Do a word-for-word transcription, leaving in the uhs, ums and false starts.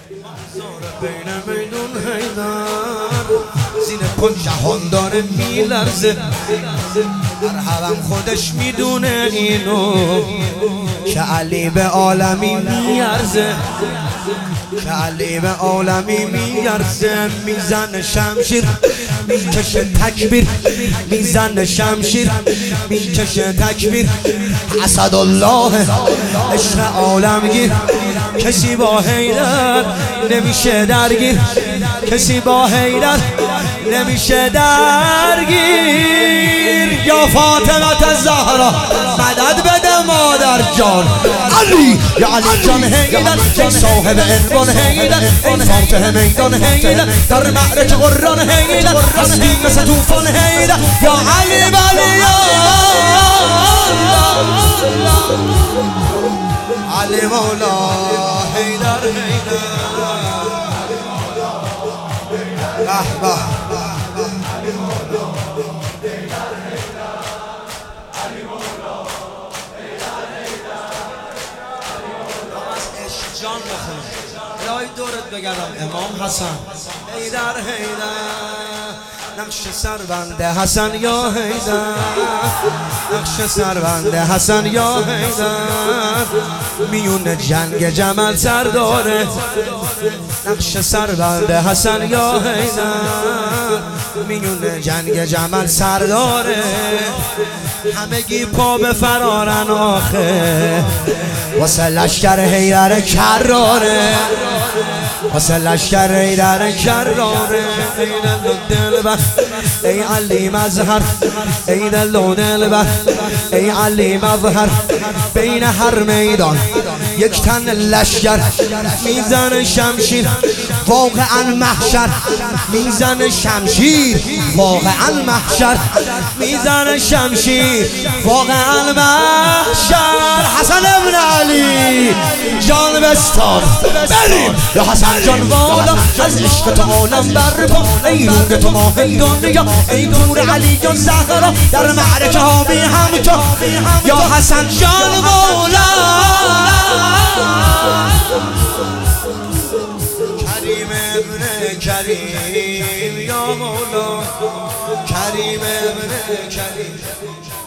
بین میدون حیدر زین کن جهان داره میلرزه، مرحبا خودش میدونه اینو که علی به عالمی میارزه، که علی به عالمی میارزه. میزن شمشیر میکشه تکبیر، میزن شمشیر میکشه تکبیر. اسدالله عشق عالمگیر، کسی با حیدر نمیشه درگیر، کسی با حیدر نمیشه درگیر. یا فاطمه زهرا مدد بده مادر جان علی، یا علی جان حیدر ای صاحب عنوان حیدر، ای فاتح میدان حیدر در معرکه قرآن حیدر، هستی مثل طوفان حیدر. یا علی ولی علی مولا حیدر حیدر به به. جان بخونم الهی دورت بگردم امام حسن حیدر حیدر، نقش سربنده حسن یا حیدر، نقش سربنده حسن یا حیدر، میون جنگ جمل سر داره، نقش سربنده حسن یا حیدر، میون جنگ جمل سر داره. همگی پا به فرارن آخه واسه لشکر حیدر کراره، واسه لشکر حیدر کراره. ای دل و دلبر ای علی مظهر، ای دل و دلبر ای علی مظهر، بین هر میدان یک تن لشکر، میزن شمشیر واقعا محشر، میزن شمشیر واقعا محشر، میزن شمشیر واقعا محشر. حسن ابن علی جان بستان بریم یا حسن جان والا، از عشق تو عالم برپا، ای روگ تو ماه دنیا، ای نور علی جان زهرا در معرکه ها بی هم تو، یا حسن جان والا. کریم ابن کریم یا مولا، کریم ابن کریم.